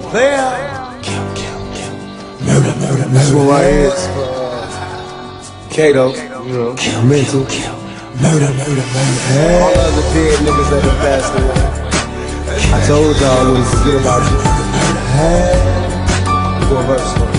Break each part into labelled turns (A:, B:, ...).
A: there.
B: Murder.
A: This one right here is for Kato, you know, mental.
B: Murder.
A: All the other dead niggas that have passed away. I told y'all I wouldn't forget about you. Go verse one.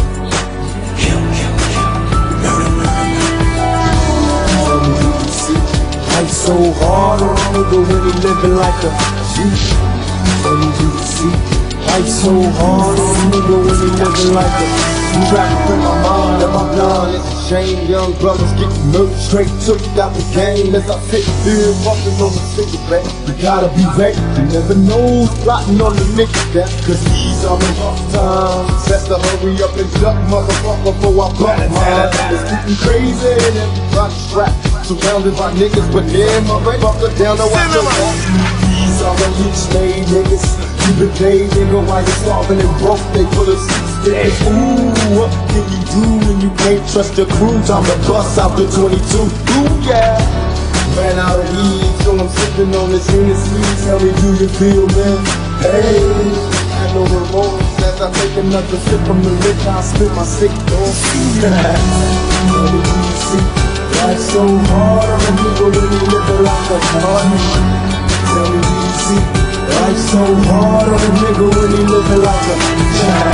B: Life so hard on a nigga when he living like a G. Tell me, do you see? Life so hard on a nigga when he living like a
C: You rapping in my mind and my blind, it's a shame. Young brothers getting murdered straight took it out the game. As I sit here fucking on the cigarette, you gotta be ready. You never know who's plotting on the niggas that. Cause these are the rough times. Best to hurry up and duck, motherfucker, before I buck mine. It's getting crazy and everybody's strapped, surrounded by niggas, but damn, my motherfucker down to watch your back. These are the rich made niggas. You been paid, nigga, while you're starving and broke, they full of dead. Ooh, what can you do when you can't trust your crew? Time to bust out the 22. Ooh, yeah. Ran out of weed, so I'm sipping on this Hennessy. Tell me, do you feel, man? Hey, I know the remorse as I take another sip from the liquor. I spit my sick dog. Tell me, do you see? Life so hard on a nigga when you living like a party. Tell me, do you see? Life so hard on a nigga when he living like a child.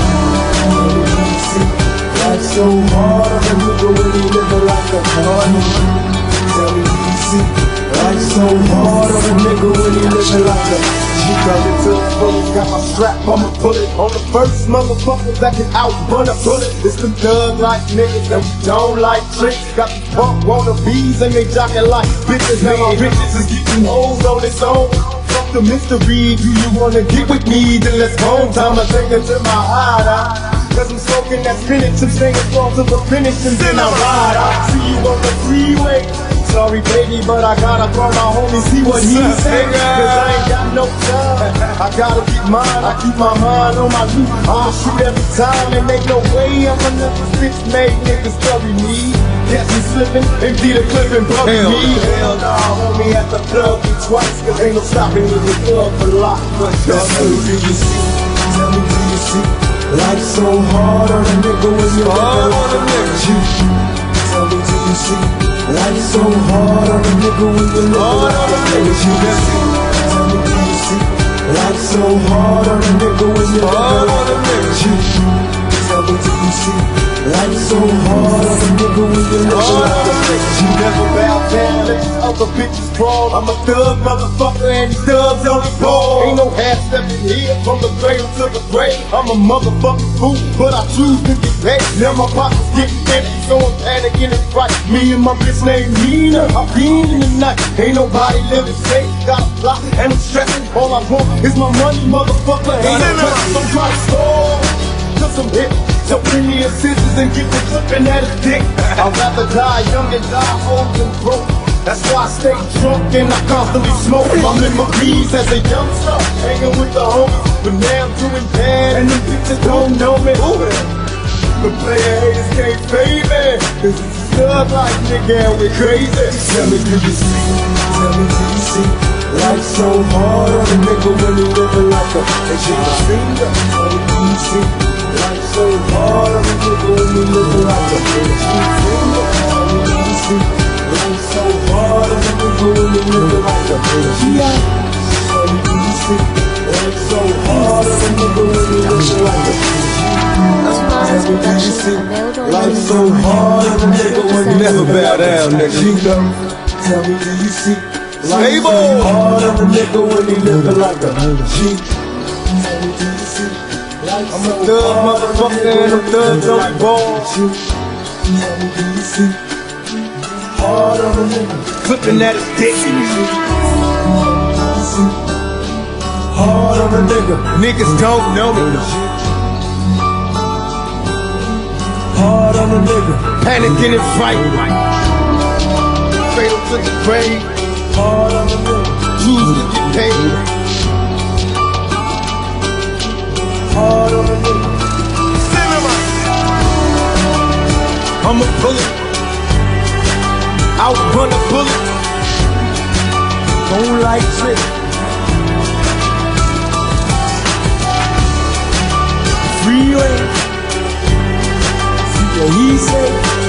C: Life so hard on a nigga when he living like a honey. Tell me, do you see? Life so hard on a nigga when he living like a G. Coming to the fullest, got my strap, I'ma pull it on the first motherfucker that can outrun a bullet. It's the thug like niggas that we don't like tricks. Got the punk wannabes and they jockin' like bitches. Now my riches is getting hoes on its own. Fuck the mystery, do you wanna get with me? Then let's go, time to take it to my hideout. Cause I'm smoking that spinach, I'm singing songs of a finish and then I ride out. See you on the freeway. Sorry baby, but I gotta call my homie, see what he say. Cause I ain't got no time, I gotta keep mine, I keep my mind on my loot. I'ma shoot every time and ain't no way I'm another bitch made niggas bury me. Catch me slipping, empty the clip and bury me. Hell nah, homie, at the plug me twice. Cause ain't no stopping with the plug for life. Tell me, do you see? Tell me, do you see? Life so hard on a nigga when you're hard on a nigga. Tell me, do you see? Life so hard on a nigga when you're hard on a nigga. Tell me, do you see? Life so hard on a nigga when you're hard on a nigga. Tell me, do you see? Life so hard on a nigga when you're hard on a nigga. You never bow down, let these other bitches crawl. I'm a thug motherfucker and these thugs only ball. Ain't no half stepping here from the cradle to the grave. I'm a motherfucking fool, but I choose to get paid. Now my pockets getting empty, so I'm panicking and fright. Me and my bitch named Nina, I'm being in the night. Ain't nobody living safe, got a plot and I'm stressing. All I want is my money, motherfucker. Ain't no trust, I'm trying to stall, cause I'm hit. So bring me a scissors and get the clipping at his dick. I'd rather die young and die old than broke. That's why I stay drunk and I constantly smoke. I'm in my B's as a youngster, hanging with the homies. But now I'm doing bad and them bitches don't know me. The player haters can't fade me, cause it's a thug like nigga and we're crazy. Tell me, do you see? Tell me, do you see? Life so hard on a nigga when he living like a finger. Tell me, do you see? Life so hard on a nigga when he living like a finger. Tell me, do you see? Life so hard on a nigga when he living like a finger. Tell me, do you see? Life so hard on a nigga when he living like a finger. Tell me, do you see? Life so hard on a nigga when he
A: Never bow down, nigga.
C: Tell me, do you see? Life so hard on a nigga when he living like a G. Tell me, do you see?
A: I'm a thug motherfucker and them thugs don't ball.
C: Tell me, do you see? Hard on a nigga,
A: Clipping at his dick.
C: hard on a nigga,
A: Niggas don't know me.
C: hard on a nigga,
A: Panicking and fighting. Cradle to the grave.
C: hard on a nigga,
A: Choose to get paid.
C: hard on a nigga.
A: I'm a bullet. Outrun a bullet.
C: Don't like trick.
B: What he say?